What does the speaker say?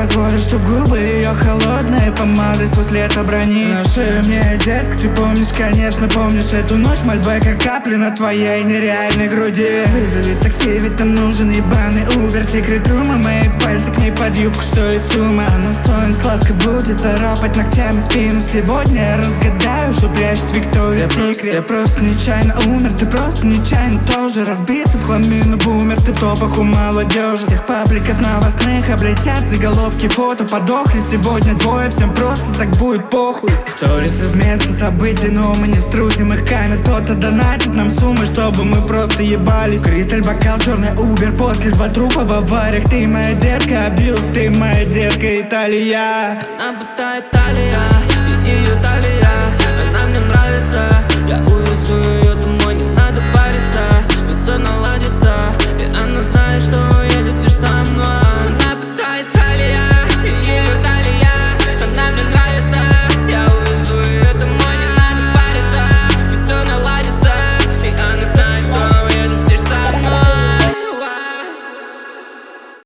позволит, чтоб губы ее холодные помадой сквозь лето брони. Наши мне, детка, ты помнишь, конечно, помнишь эту ночь, мольбой как капли на твоей нереальной груди. Вызови такси, ведь там нужен ебаный Uber. Секрет рума, мои пальцы к ней под юбку, что из сумма. Она стоит сладко будет царапать ногтями спину. Сегодня я разгадаю, что прячет Виктория Секрет. Я просто нечаянно умер, ты просто нечаянно тоже разбит в хламину бумер. Ты в топах у молодежи, всех пабликов новостных облетят заголовки, фото подохли. Сегодня двое, всем просто так будет похуй. Сторис из места событий, но мы не струсим их камер. Кто-то донатит нам суммы, чтобы мы просто ебались. Кристаль, бокал, черный Uber, после 2 трупа в авариях. Ты моя детка, абьюз, ты моя детка, Италия. Она будто Италия, и ее талия